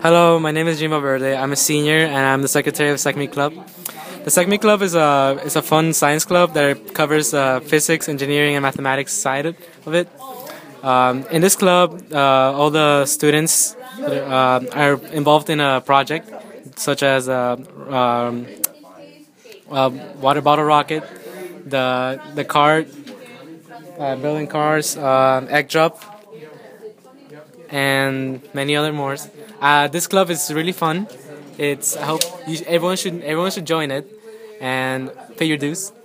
Hello, my name is Jima Verde. I'm a senior and I'm the secretary of SecMe Club. The SecMe Club is a fun science club that covers physics, engineering, and mathematics side of it. In this club, all the students are involved in a project such as water bottle rocket, the cart, building cars, egg drop, and many other more. This club is really fun. I hope everyone should join it and pay your dues.